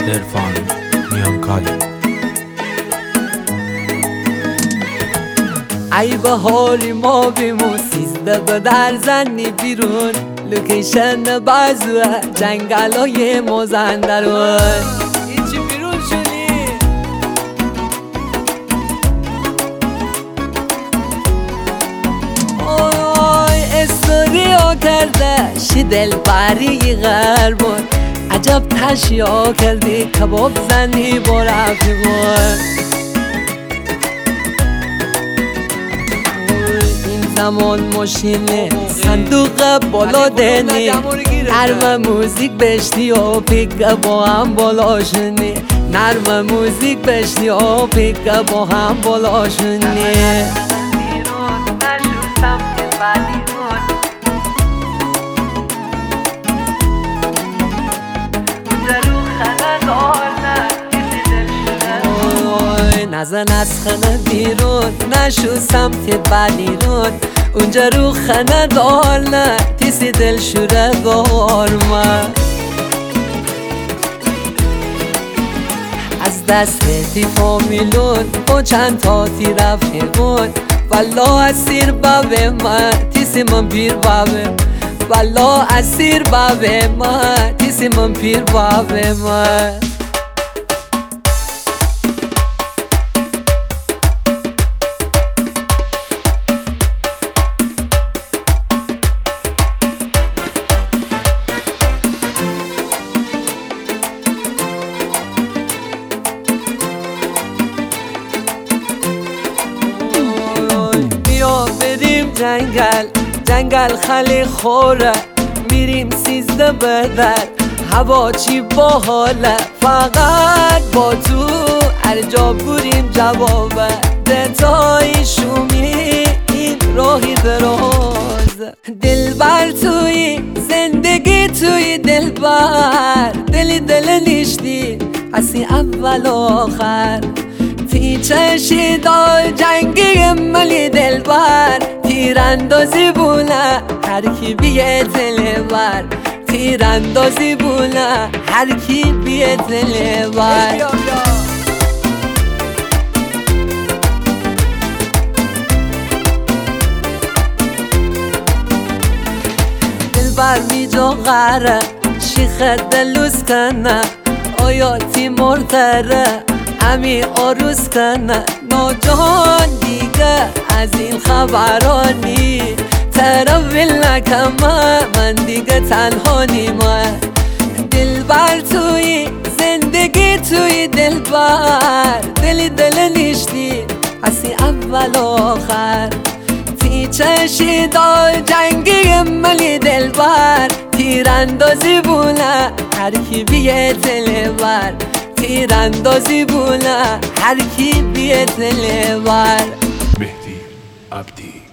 عرفان میانکالی. ای بهاری ما بیمون 13 به در زنی بیرون، لوکیشن بازوه جنگلای مازندران. ایچی بیرون شدی آی استوریا کرده شی دل بری غربون، عجب تشیا کردی کباب زنی با رفیقون. زمان ماشینه صندوق بالا دنی، نرم موزیک بشنی و پیک با هم بالاشونی، نرم موزیک بشنی و پیک با هم بالاشونی. نزن از خانه بیرون نشو سمت بلیرون، اونجا رو خانه دار نه تیسی دل شوره گارما. از دست تی فامیلون با چند تا تی رفیقون، والا اسیر بابه من تیسی من پیر بابه، والا اسیر بابه من تیسی من پیر بابه من. جنگل خیلی خوره، میریم 13 به در، هوا چی باحاله، فقط با تو هر جا بریم جوابه. دتای شومی این راهی دراز، دلبر توی زندگی توی دلبر، دل نیشتی هستی اول آخر. تی چشی دار جنگی ملی دلبر، تیراندازی بونه هر کی بیه دلبر، تیراندازی بونه هر کی بیه دلبر. دلبر میجا غره شیخ دلوز کنه، آیا تی مرتره امی آروز کنه. ناجان دیگه از این خبرانی، ترول نکمه من دیگه تنها نیمه. دلبر توی زندگی توی دلبر، دل نیشتی هستی اول آخر. تی چشی دار جنگی ملی دلبر، تیراندازی بونه هر کی بیه دلبر، تیراندازی بونه هر کی بیه دلبر. مهدی عبدی.